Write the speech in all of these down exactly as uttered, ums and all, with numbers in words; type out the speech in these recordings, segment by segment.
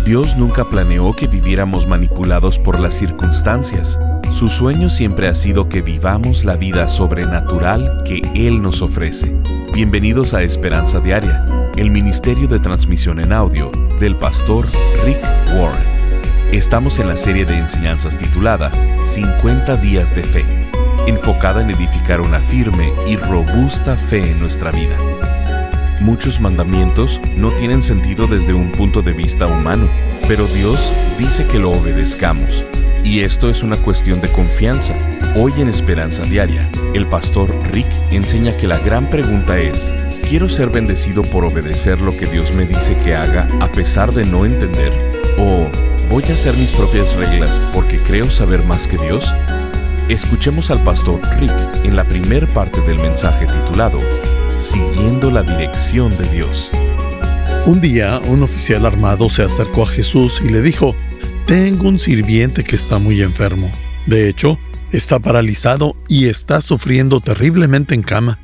Dios nunca planeó que viviéramos manipulados por las circunstancias. Su sueño siempre ha sido que vivamos la vida sobrenatural que Él nos ofrece. Bienvenidos a Esperanza Diaria, el ministerio de transmisión en audio del pastor Rick Warren. Estamos en la serie de enseñanzas titulada cincuenta días de fe, enfocada en edificar una firme y robusta fe en nuestra vida. Muchos mandamientos no tienen sentido desde un punto de vista humano, pero Dios dice que lo obedezcamos. Y esto es una cuestión de confianza. Hoy en Esperanza Diaria, el pastor Rick enseña que la gran pregunta es: ¿quiero ser bendecido por obedecer lo que Dios me dice que haga a pesar de no entender? ¿O voy a hacer mis propias reglas porque creo saber más que Dios? Escuchemos al pastor Rick en la primer parte del mensaje titulado Siguiendo la dirección de Dios. Un día, un oficial armado se acercó a Jesús y le dijo: «Tengo un sirviente que está muy enfermo. De hecho, está paralizado y está sufriendo terriblemente en cama».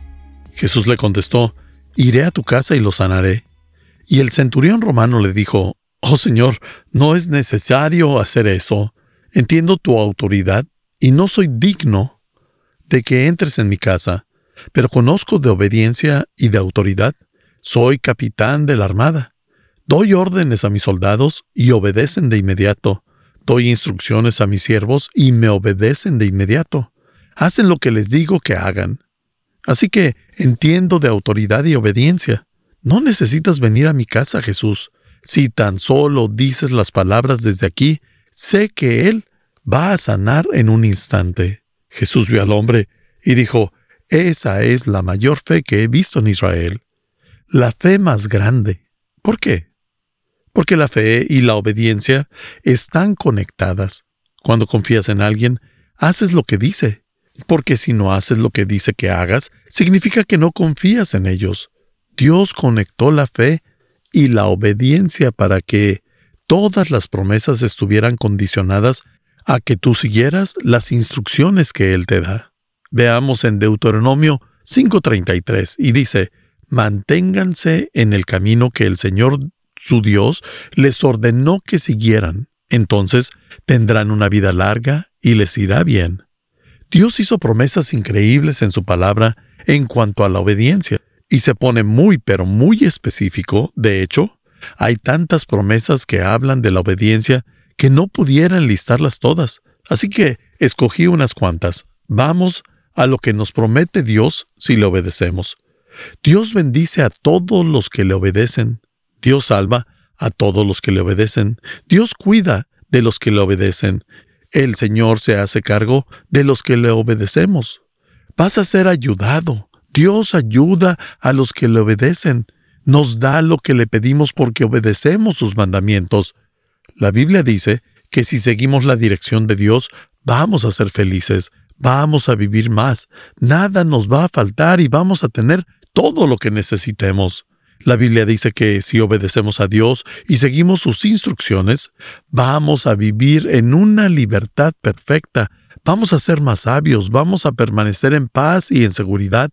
Jesús le contestó: «Iré a tu casa y lo sanaré». Y el centurión romano le dijo: «Oh Señor, no es necesario hacer eso. Entiendo tu autoridad y no soy digno de que entres en mi casa, pero conozco de obediencia y de autoridad. Soy capitán de la armada. Doy órdenes a mis soldados y obedecen de inmediato. Doy instrucciones a mis siervos y me obedecen de inmediato. Hacen lo que les digo que hagan. Así que entiendo de autoridad y obediencia. No necesitas venir a mi casa, Jesús. Si tan solo dices las palabras desde aquí, sé que Él va a sanar en un instante». Jesús vio al hombre y dijo: «Esa es la mayor fe que he visto en Israel. La fe más grande». ¿Por qué? Porque la fe y la obediencia están conectadas. Cuando confías en alguien, haces lo que dice. Porque si no haces lo que dice que hagas, significa que no confías en ellos. Dios conectó la fe y la obediencia para que todas las promesas estuvieran condicionadas a que tú siguieras las instrucciones que Él te da. Veamos en Deuteronomio cinco treinta y tres, y dice: «Manténganse en el camino que el Señor, su Dios, les ordenó que siguieran. Entonces tendrán una vida larga y les irá bien». Dios hizo promesas increíbles en su palabra en cuanto a la obediencia, y se pone muy, pero muy específico. De hecho, hay tantas promesas que hablan de la obediencia que no pudiera enlistarlas todas. Así que escogí unas cuantas. Vamos a lo que nos promete Dios si le obedecemos. Dios bendice a todos los que le obedecen. Dios salva a todos los que le obedecen. Dios cuida de los que le obedecen. El Señor se hace cargo de los que le obedecemos. Vas a ser ayudado. Dios ayuda a los que le obedecen. Nos da lo que le pedimos porque obedecemos sus mandamientos. La Biblia dice que si seguimos la dirección de Dios, vamos a ser felices. Vamos a vivir más, nada nos va a faltar y vamos a tener todo lo que necesitemos. La Biblia dice que si obedecemos a Dios y seguimos sus instrucciones, vamos a vivir en una libertad perfecta, vamos a ser más sabios, vamos a permanecer en paz y en seguridad.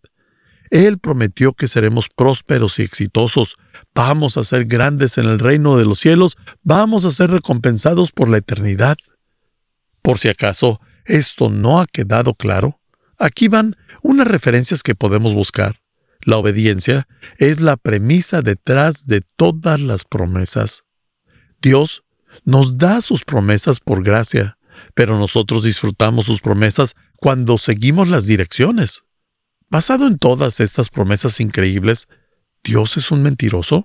Él prometió que seremos prósperos y exitosos, vamos a ser grandes en el reino de los cielos, vamos a ser recompensados por la eternidad. Por si acaso esto no ha quedado claro, aquí van unas referencias que podemos buscar. La obediencia es la premisa detrás de todas las promesas. Dios nos da sus promesas por gracia, pero nosotros disfrutamos sus promesas cuando seguimos las direcciones. Basado en todas estas promesas increíbles, ¿Dios es un mentiroso?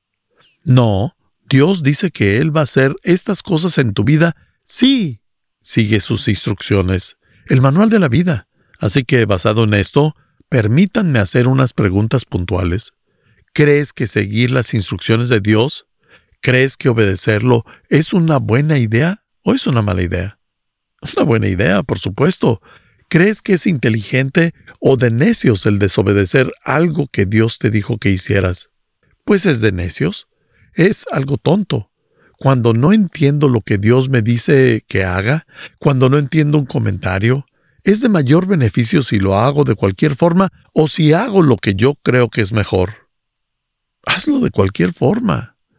No, Dios dice que Él va a hacer estas cosas en tu vida sí sigue sus instrucciones, el manual de la vida. Así que, basado en esto, permítanme hacer unas preguntas puntuales. ¿Crees que seguir las instrucciones de Dios? ¿Crees que obedecerlo es una buena idea o es una mala idea? Es una buena idea, por supuesto. ¿Crees que es inteligente o de necios el desobedecer algo que Dios te dijo que hicieras? Pues es de necios. Es algo tonto. Cuando no entiendo lo que Dios me dice que haga, cuando no entiendo un comentario, es de mayor beneficio si lo hago de cualquier forma o si hago lo que yo creo que es mejor. Hazlo de cualquier forma.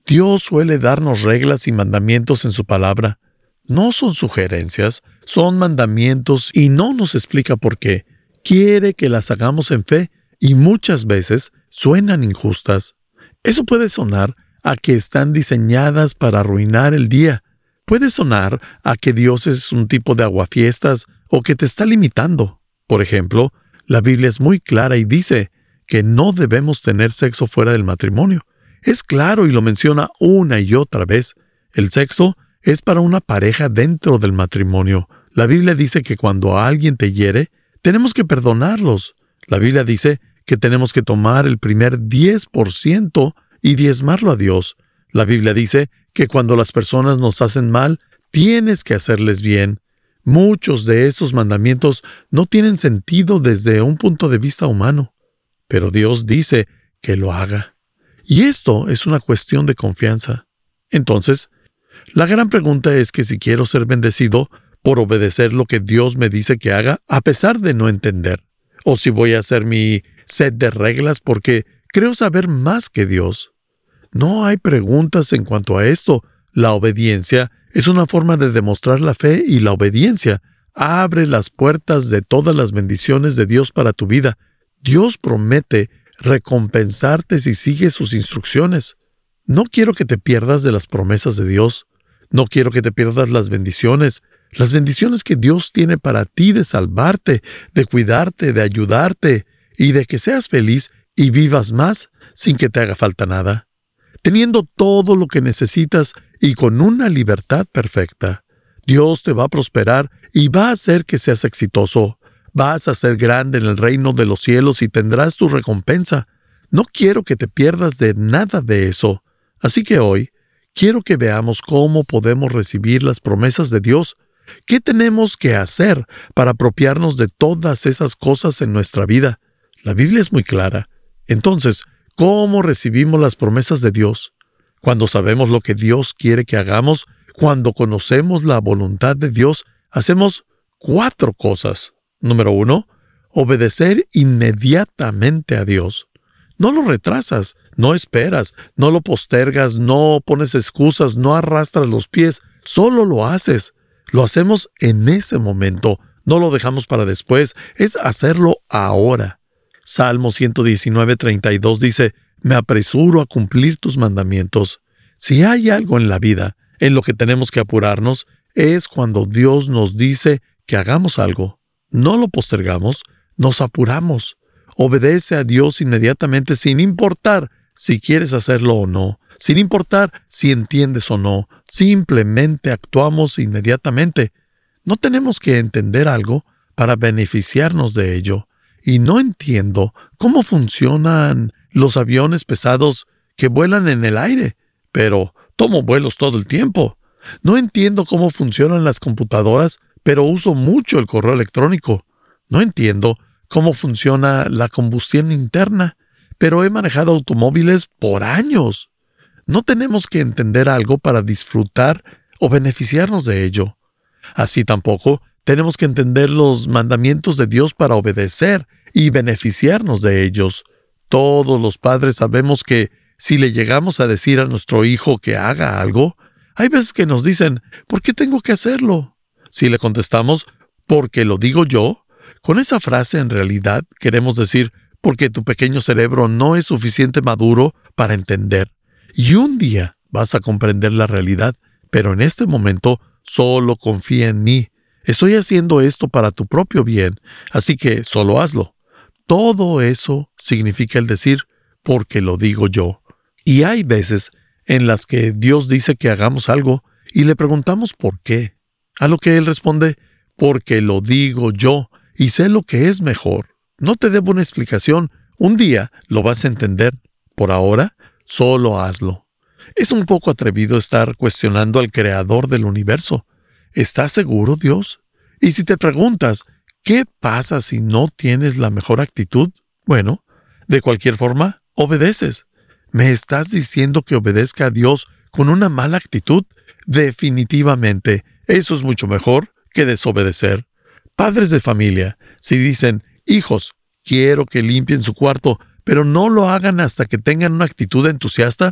Dios suele darnos reglas y mandamientos en su palabra. No son sugerencias, son mandamientos y no nos explica por qué. Quiere que las hagamos en fe y muchas veces suenan injustas. Eso puede sonar a que están diseñadas para arruinar el día. Puede sonar a que Dios es un tipo de aguafiestas o que te está limitando. Por ejemplo, la Biblia es muy clara y dice que no debemos tener sexo fuera del matrimonio. Es claro y lo menciona una y otra vez. El sexo es para una pareja dentro del matrimonio. La Biblia dice que cuando alguien te hiere, tenemos que perdonarlos. La Biblia dice que tenemos que tomar el primer diez por ciento y diezmarlo a Dios. La Biblia dice que cuando las personas nos hacen mal, tienes que hacerles bien. Muchos de estos mandamientos no tienen sentido desde un punto de vista humano, pero Dios dice que lo haga. Y esto es una cuestión de confianza. Entonces, la gran pregunta es que si quiero ser bendecido por obedecer lo que Dios me dice que haga, a pesar de no entender, o si voy a hacer mi set de reglas porque creo saber más que Dios. No hay preguntas en cuanto a esto. La obediencia es una forma de demostrar la fe y la obediencia abre las puertas de todas las bendiciones de Dios para tu vida. Dios promete recompensarte si sigues sus instrucciones. No quiero que te pierdas de las promesas de Dios. No quiero que te pierdas las bendiciones. Las bendiciones que Dios tiene para ti de salvarte, de cuidarte, de ayudarte y de que seas feliz y vivas más sin que te haga falta nada. Teniendo todo lo que necesitas y con una libertad perfecta. Dios te va a prosperar y va a hacer que seas exitoso. Vas a ser grande en el reino de los cielos y tendrás tu recompensa. No quiero que te pierdas de nada de eso. Así que hoy, quiero que veamos cómo podemos recibir las promesas de Dios. ¿Qué tenemos que hacer para apropiarnos de todas esas cosas en nuestra vida? La Biblia es muy clara. Entonces, ¿cómo recibimos las promesas de Dios? Cuando sabemos lo que Dios quiere que hagamos, cuando conocemos la voluntad de Dios, hacemos cuatro cosas. Número uno, obedecer inmediatamente a Dios. No lo retrasas, no esperas, no lo postergas, no pones excusas, no arrastras los pies, solo lo haces. Lo hacemos en ese momento, no lo dejamos para después, es hacerlo ahora. Salmo ciento diecinueve, treinta y dos dice, me apresuro a cumplir tus mandamientos. Si hay algo en la vida en lo que tenemos que apurarnos, es cuando Dios nos dice que hagamos algo. No lo postergamos, nos apuramos. Obedece a Dios inmediatamente sin importar si quieres hacerlo o no, sin importar si entiendes o no. Simplemente actuamos inmediatamente. No tenemos que entender algo para beneficiarnos de ello. Y no entiendo cómo funcionan los aviones pesados que vuelan en el aire, pero tomo vuelos todo el tiempo. No entiendo cómo funcionan las computadoras, pero uso mucho el correo electrónico. No entiendo cómo funciona la combustión interna, pero he manejado automóviles por años. No tenemos que entender algo para disfrutar o beneficiarnos de ello. Así tampoco tenemos que entender los mandamientos de Dios para obedecer y beneficiarnos de ellos. Todos los padres sabemos que si le llegamos a decir a nuestro hijo que haga algo, hay veces que nos dicen, ¿por qué tengo que hacerlo? Si le contestamos, porque lo digo yo, con esa frase en realidad queremos decir, porque tu pequeño cerebro no es suficiente maduro para entender. Y un día vas a comprender la realidad, pero en este momento solo confía en mí. Estoy haciendo esto para tu propio bien, así que solo hazlo. Todo eso significa el decir, porque lo digo yo. Y hay veces en las que Dios dice que hagamos algo y le preguntamos por qué. A lo que Él responde, porque lo digo yo y sé lo que es mejor. No te debo una explicación. Un día lo vas a entender. Por ahora, solo hazlo. Es un poco atrevido estar cuestionando al Creador del universo. ¿Estás seguro, Dios? Y si te preguntas, ¿qué pasa si no tienes la mejor actitud? Bueno, de cualquier forma, obedeces. ¿Me estás diciendo que obedezca a Dios con una mala actitud? Definitivamente, eso es mucho mejor que desobedecer. Padres de familia, si dicen, hijos, quiero que limpien su cuarto, pero no lo hagan hasta que tengan una actitud entusiasta,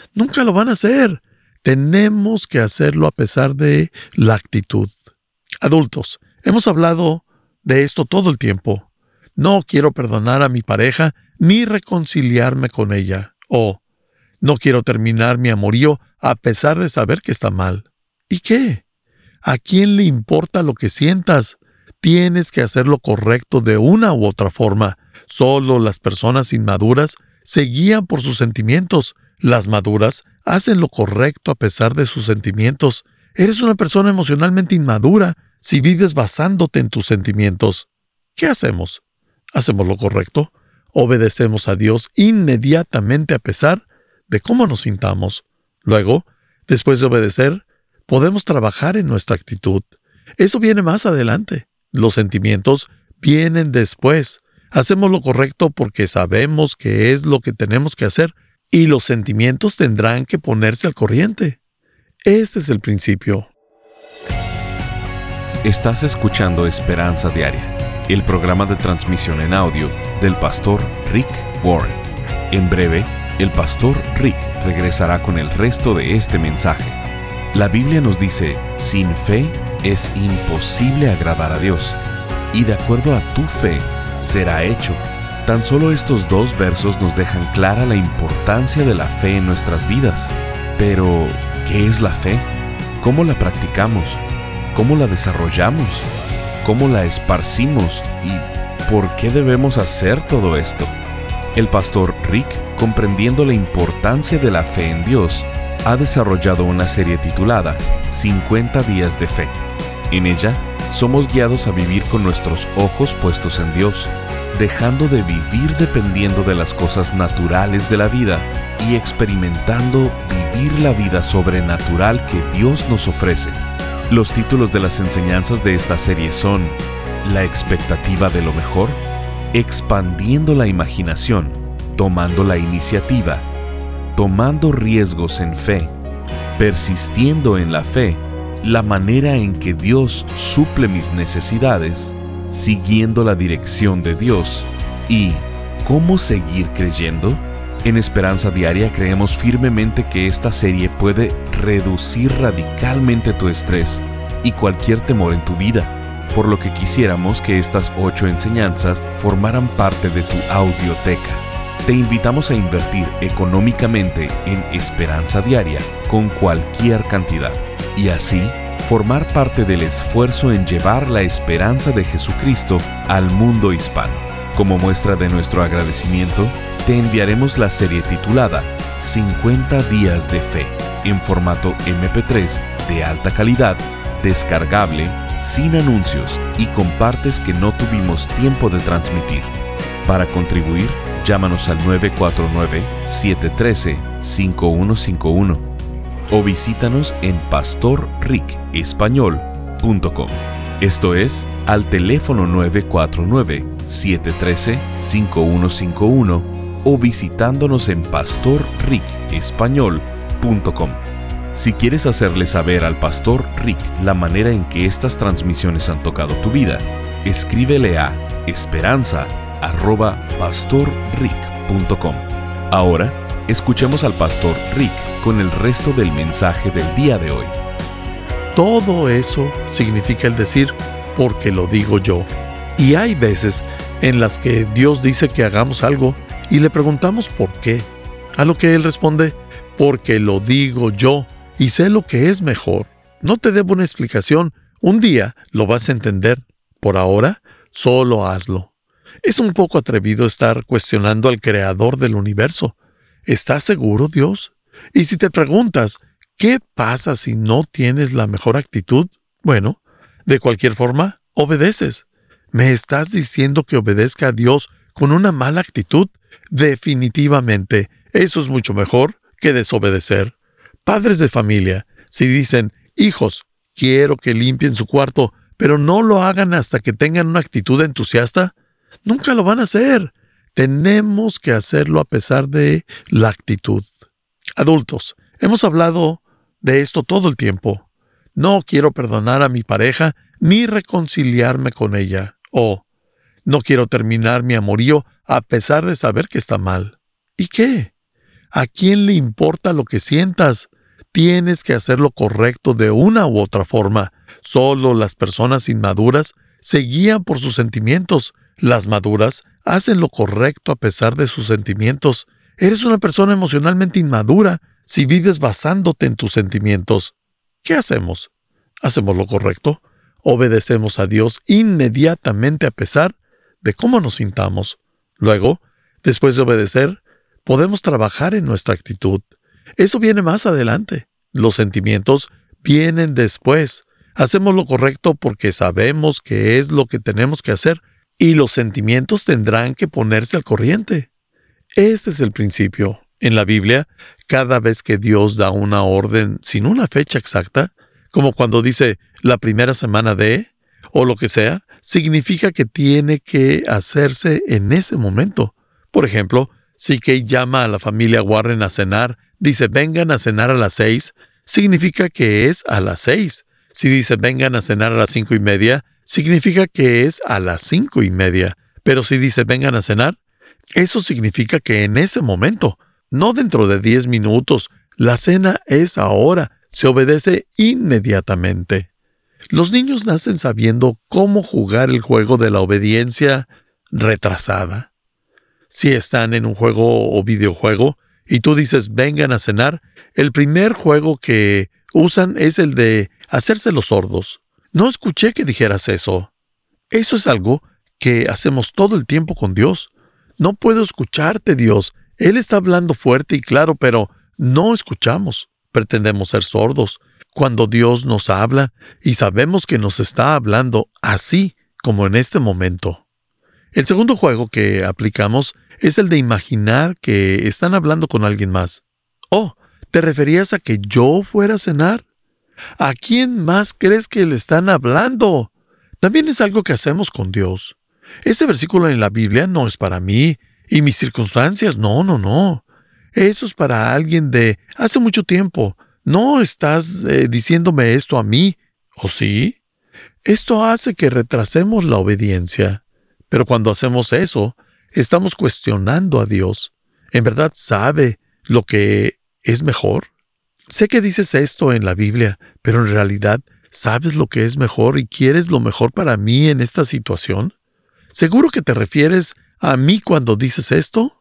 Nunca lo van a hacer. Tenemos que hacerlo a pesar de la actitud. Adultos, hemos hablado de esto todo el tiempo. No quiero perdonar a mi pareja ni reconciliarme con ella. O no quiero terminar mi amorío a pesar de saber que está mal. ¿Y qué? ¿A quién le importa lo que sientas? Tienes que hacer lo correcto de una u otra forma. Solo las personas inmaduras se guían por sus sentimientos. Las maduras hacen lo correcto a pesar de sus sentimientos. Eres una persona emocionalmente inmadura si vives basándote en tus sentimientos. ¿Qué hacemos? ¿Hacemos lo correcto? Obedecemos a Dios inmediatamente a pesar de cómo nos sintamos. Luego, después de obedecer, podemos trabajar en nuestra actitud. Eso viene más adelante. Los sentimientos vienen después. Hacemos lo correcto porque sabemos que es lo que tenemos que hacer y los sentimientos tendrán que ponerse al corriente. Este es el principio. Estás escuchando Esperanza Diaria, el programa de transmisión en audio del pastor Rick Warren. En breve, el pastor Rick regresará con el resto de este mensaje. La Biblia nos dice, sin fe es imposible agradar a Dios, y de acuerdo a tu fe será hecho. Tan solo estos dos versos nos dejan clara la importancia de la fe en nuestras vidas. Pero, ¿qué es la fe? ¿Cómo la practicamos? ¿Cómo la desarrollamos? ¿Cómo la esparcimos? ¿Y por qué debemos hacer todo esto? El pastor Rick, comprendiendo la importancia de la fe en Dios, ha desarrollado una serie titulada cincuenta días de fe. En ella, somos guiados a vivir con nuestros ojos puestos en Dios, dejando de vivir dependiendo de las cosas naturales de la vida y experimentando vivir la vida sobrenatural que Dios nos ofrece. Los títulos de las enseñanzas de esta serie son La expectativa de lo mejor, Expandiendo la imaginación, Tomando la iniciativa, Tomando riesgos en fe, Persistiendo en la fe, La manera en que Dios suple mis necesidades, Siguiendo la dirección de Dios y ¿Cómo seguir creyendo? En Esperanza Diaria creemos firmemente que esta serie puede reducir radicalmente tu estrés y cualquier temor en tu vida, por lo que quisiéramos que estas ocho enseñanzas formaran parte de tu audioteca. Te invitamos a invertir económicamente en Esperanza Diaria con cualquier cantidad y así formar parte del esfuerzo en llevar la esperanza de Jesucristo al mundo hispano. Como muestra de nuestro agradecimiento, te enviaremos la serie titulada cincuenta días de fe en formato eme pe tres de alta calidad, descargable, sin anuncios y con partes que no tuvimos tiempo de transmitir. Para contribuir, llámanos al nueve cuatro nueve, siete uno tres, cinco uno cinco uno o visítanos en pastor rick español punto com. Esto es, al teléfono nueve cuatro nueve, siete uno tres, cinco uno cinco uno o visitándonos en pastor rick español punto com. Si quieres hacerle saber al pastor Rick la manera en que estas transmisiones han tocado tu vida, escríbele a esperanza arroba pastor rick punto com. Ahora, escuchemos al pastor Rick con el resto del mensaje del día de hoy. Todo eso significa el decir, porque lo digo yo. Y hay veces en las que Dios dice que hagamos algo y le preguntamos por qué. A lo que Él responde, porque lo digo yo y sé lo que es mejor. No te debo una explicación. Un día lo vas a entender. Por ahora, solo hazlo. Es un poco atrevido estar cuestionando al Creador del universo. ¿Estás seguro, Dios? Y si te preguntas, ¿qué pasa si no tienes la mejor actitud? Bueno, de cualquier forma, obedeces. ¿Me estás diciendo que obedezca a Dios con una mala actitud? Definitivamente, eso es mucho mejor que desobedecer. Padres de familia, si dicen, hijos, quiero que limpien su cuarto, pero no lo hagan hasta que tengan una actitud entusiasta, nunca lo van a hacer. Tenemos que hacerlo a pesar de la actitud. Adultos, hemos hablado de esto todo el tiempo. No quiero perdonar a mi pareja ni reconciliarme con ella. O no quiero terminar mi amorío a pesar de saber que está mal. ¿Y qué? ¿A quién le importa lo que sientas? Tienes que hacer lo correcto de una u otra forma. Solo las personas inmaduras se guían por sus sentimientos. Las maduras hacen lo correcto a pesar de sus sentimientos. Eres una persona emocionalmente inmadura si vives basándote en tus sentimientos. ¿Qué hacemos? ¿Hacemos lo correcto? Obedecemos a Dios inmediatamente a pesar de cómo nos sintamos. Luego, después de obedecer, podemos trabajar en nuestra actitud. Eso viene más adelante. Los sentimientos vienen después. Hacemos lo correcto porque sabemos que es lo que tenemos que hacer y los sentimientos tendrán que ponerse al corriente. Este es el principio. En la Biblia, cada vez que Dios da una orden sin una fecha exacta, como cuando dice la primera semana de, o lo que sea, significa que tiene que hacerse en ese momento. Por ejemplo, si Kate llama a la familia Warren a cenar, dice vengan a cenar a las seis, significa que es a las seis. Si dice vengan a cenar a las cinco y media, significa que es a las cinco y media. Pero si dice vengan a cenar, eso significa que en ese momento, no dentro de diez minutos, la cena es ahora, se obedece inmediatamente. Los niños nacen sabiendo cómo jugar el juego de la obediencia retrasada. Si están en un juego o videojuego y tú dices vengan a cenar, el primer juego que usan es el de hacerse los sordos. No escuché que dijeras eso. Eso es algo que hacemos todo el tiempo con Dios. No puedo escucharte, Dios. Él está hablando fuerte y claro, pero no escuchamos. Pretendemos ser sordos. Cuando Dios nos habla y sabemos que nos está hablando así como en este momento. El segundo juego que aplicamos es el de imaginar que están hablando con alguien más. Oh, ¿te referías a que yo fuera a cenar? ¿A quién más crees que le están hablando? También es algo que hacemos con Dios. Ese versículo en la Biblia no es para mí y mis circunstancias. No, no, no. Eso es para alguien de hace mucho tiempo. No estás eh, diciéndome esto a mí, ¿o sí? Esto hace que retrasemos la obediencia. Pero cuando hacemos eso, estamos cuestionando a Dios. ¿En verdad sabe lo que es mejor? Sé que dices esto en la Biblia, pero en realidad, ¿sabes lo que es mejor y quieres lo mejor para mí en esta situación? ¿Seguro que te refieres a mí cuando dices esto?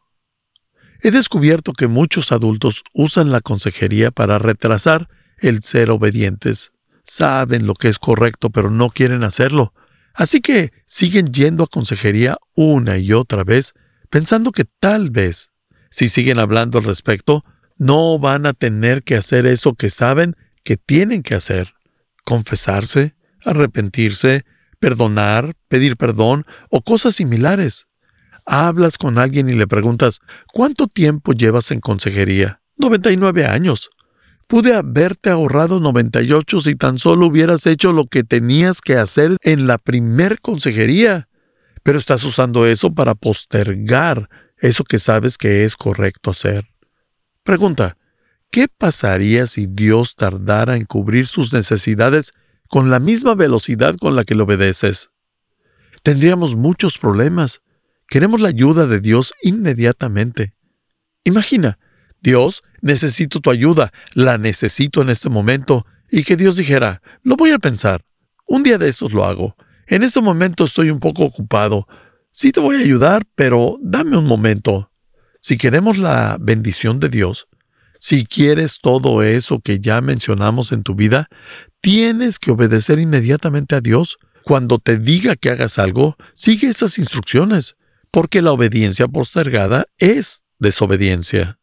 He descubierto que muchos adultos usan la consejería para retrasar el ser obedientes. Saben lo que es correcto, pero no quieren hacerlo. Así que siguen yendo a consejería una y otra vez, pensando que tal vez, si siguen hablando al respecto, no van a tener que hacer eso que saben que tienen que hacer. Confesarse, arrepentirse, perdonar, pedir perdón o cosas similares. Hablas con alguien y le preguntas, ¿cuánto tiempo llevas en consejería? noventa y nueve años. Pude haberte ahorrado noventa y ocho si tan solo hubieras hecho lo que tenías que hacer en la primer consejería. Pero estás usando eso para postergar eso que sabes que es correcto hacer. Pregunta, ¿qué pasaría si Dios tardara en cubrir sus necesidades con la misma velocidad con la que le obedeces? Tendríamos muchos problemas. Queremos la ayuda de Dios inmediatamente. Imagina, Dios, necesito tu ayuda, la necesito en este momento, y que Dios dijera, lo voy a pensar, un día de estos lo hago, en este momento estoy un poco ocupado, sí te voy a ayudar, pero dame un momento. Si queremos la bendición de Dios, si quieres todo eso que ya mencionamos en tu vida, tienes que obedecer inmediatamente a Dios. Cuando te diga que hagas algo, sigue esas instrucciones. Porque la obediencia postergada es desobediencia.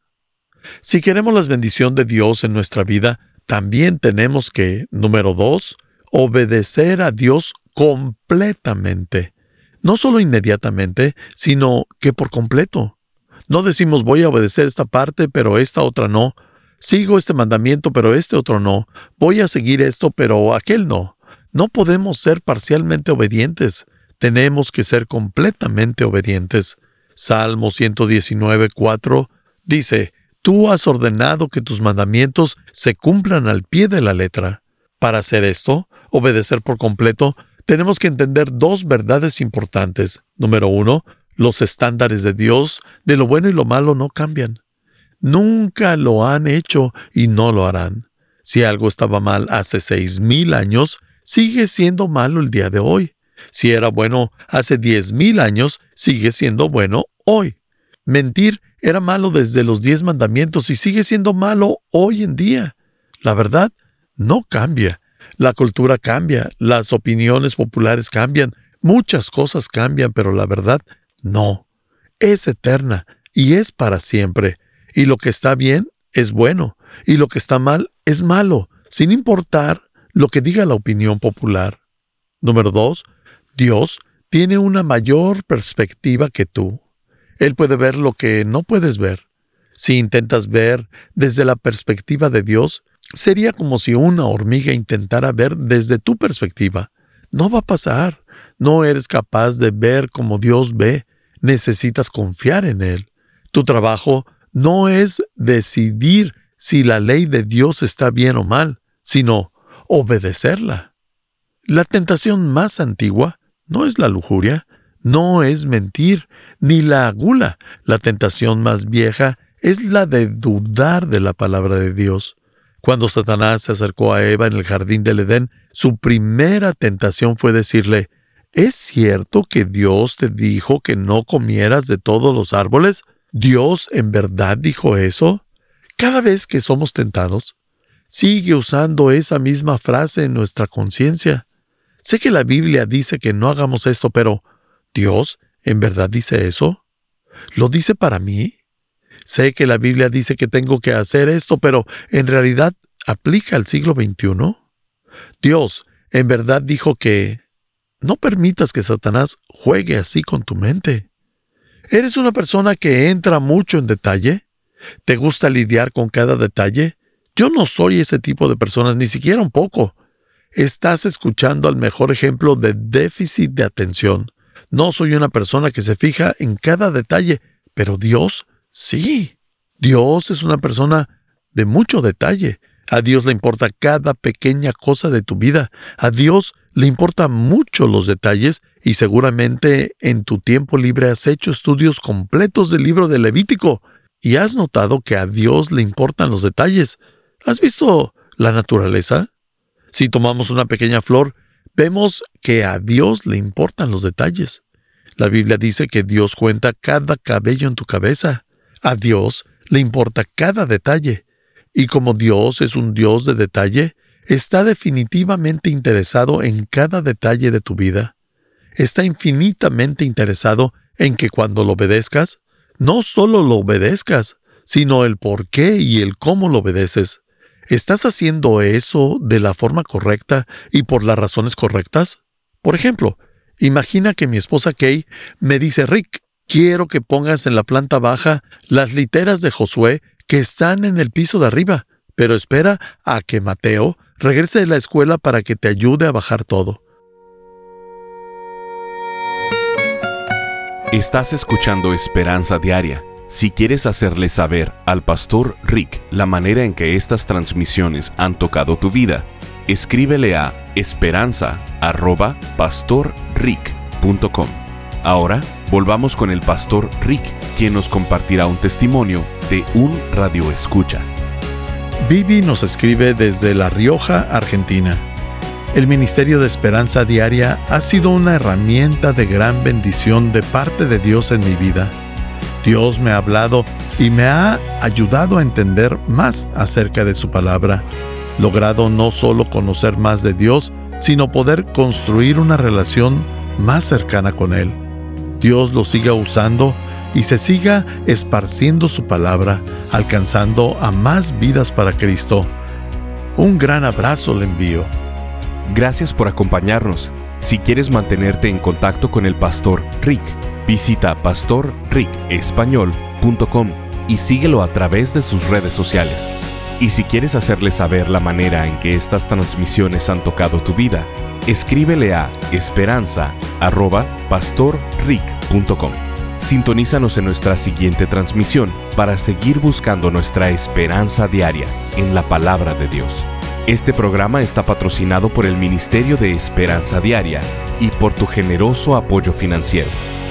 Si queremos la bendición de Dios en nuestra vida, también tenemos que, número dos, obedecer a Dios completamente. No solo inmediatamente, sino que por completo. No decimos voy a obedecer esta parte, pero esta otra no. Sigo este mandamiento, pero este otro no. Voy a seguir esto, pero aquel no. No podemos ser parcialmente obedientes. Tenemos que ser completamente obedientes. Salmo ciento diecinueve, cuatro dice, Tú has ordenado que tus mandamientos se cumplan al pie de la letra. Para hacer esto, obedecer por completo, tenemos que entender dos verdades importantes. Número uno, los estándares de Dios, de lo bueno y lo malo, no cambian. Nunca lo han hecho y no lo harán. Si algo estaba mal hace seis mil años, sigue siendo malo el día de hoy. Si era bueno hace diez mil años, sigue siendo bueno hoy. Mentir era malo desde los diez mandamientos y sigue siendo malo hoy en día. La verdad no cambia. La cultura cambia, las opiniones populares cambian, muchas cosas cambian, pero la verdad no. Es eterna y es para siempre. Y lo que está bien es bueno, y lo que está mal es malo, sin importar lo que diga la opinión popular. Número dos, Dios tiene una mayor perspectiva que tú. Él puede ver lo que no puedes ver. Si intentas ver desde la perspectiva de Dios, sería como si una hormiga intentara ver desde tu perspectiva. No va a pasar. No eres capaz de ver como Dios ve. Necesitas confiar en Él. Tu trabajo no es decidir si la ley de Dios está bien o mal, sino obedecerla. La tentación más antigua no es la lujuria, no es mentir, ni la gula. La tentación más vieja es la de dudar de la palabra de Dios. Cuando Satanás se acercó a Eva en el jardín del Edén, su primera tentación fue decirle, ¿es cierto que Dios te dijo que no comieras de todos los árboles? ¿Dios en verdad dijo eso? Cada vez que somos tentados, sigue usando esa misma frase en nuestra conciencia. Sé que la Biblia dice que no hagamos esto, pero ¿Dios en verdad dice eso? ¿Lo dice para mí? Sé que la Biblia dice que tengo que hacer esto, pero ¿en realidad aplica al siglo veintiuno? Dios en verdad dijo que no permitas que Satanás juegue así con tu mente. ¿Eres una persona que entra mucho en detalle? ¿Te gusta lidiar con cada detalle? Yo no soy ese tipo de personas, ni siquiera un poco. Estás escuchando al mejor ejemplo de déficit de atención. No soy una persona que se fija en cada detalle, pero Dios sí. Dios es una persona de mucho detalle. A Dios le importa cada pequeña cosa de tu vida. A Dios le importan mucho los detalles y seguramente en tu tiempo libre has hecho estudios completos del libro de Levítico y has notado que a Dios le importan los detalles. ¿Has visto la naturaleza? Si tomamos una pequeña flor, vemos que a Dios le importan los detalles. La Biblia dice que Dios cuenta cada cabello en tu cabeza. A Dios le importa cada detalle. Y como Dios es un Dios de detalle, está definitivamente interesado en cada detalle de tu vida. Está infinitamente interesado en que cuando lo obedezcas, no solo lo obedezcas, sino el por qué y el cómo lo obedeces. ¿Estás haciendo eso de la forma correcta y por las razones correctas? Por ejemplo, imagina que mi esposa Kay me dice, Rick, quiero que pongas en la planta baja las literas de Josué que están en el piso de arriba, pero espera a que Mateo regrese de la escuela para que te ayude a bajar todo. Estás escuchando Esperanza Diaria. Si quieres hacerle saber al pastor Rick la manera en que estas transmisiones han tocado tu vida, escríbele a esperanza arroba pastor rick punto com. Ahora, volvamos con el pastor Rick, quien nos compartirá un testimonio de un radioescucha. Vivi nos escribe desde La Rioja, Argentina. El Ministerio de Esperanza Diaria ha sido una herramienta de gran bendición de parte de Dios en mi vida. Dios me ha hablado y me ha ayudado a entender más acerca de su palabra, logrado no solo conocer más de Dios, sino poder construir una relación más cercana con Él. Dios lo siga usando y se siga esparciendo su palabra, alcanzando a más vidas para Cristo. Un gran abrazo le envío. Gracias por acompañarnos. Si quieres mantenerte en contacto con el pastor Rick, visita pastor rick español punto com y síguelo a través de sus redes sociales. Y si quieres hacerle saber la manera en que estas transmisiones han tocado tu vida, escríbele a esperanza arroba pastor rick punto com. Sintonízanos en nuestra siguiente transmisión para seguir buscando nuestra esperanza diaria en la palabra de Dios. Este programa está patrocinado por el Ministerio de Esperanza Diaria y por tu generoso apoyo financiero.